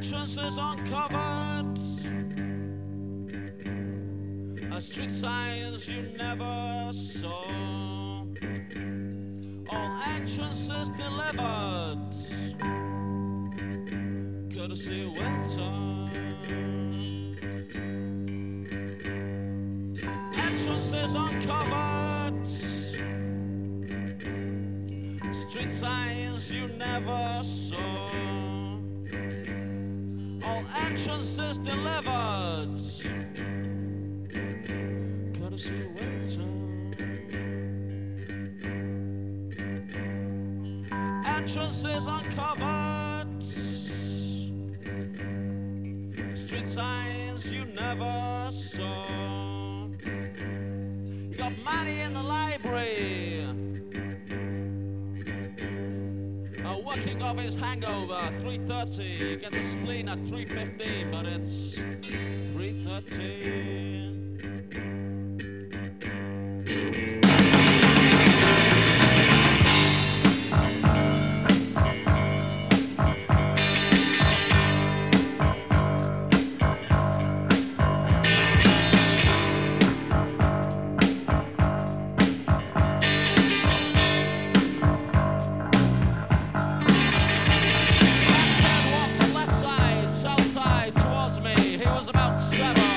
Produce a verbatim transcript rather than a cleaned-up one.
entrances uncovered, a street signs you never saw, all entrances delivered, courtesy winter. Entrances uncovered, street signs you never saw, all entrances delivered, courtesy winter. Entrances uncovered, street signs you never saw. You got money in the library, uh, working off his hangover, three thirty. Get the spleen at three fifteen, but it's three thirteen. About seven.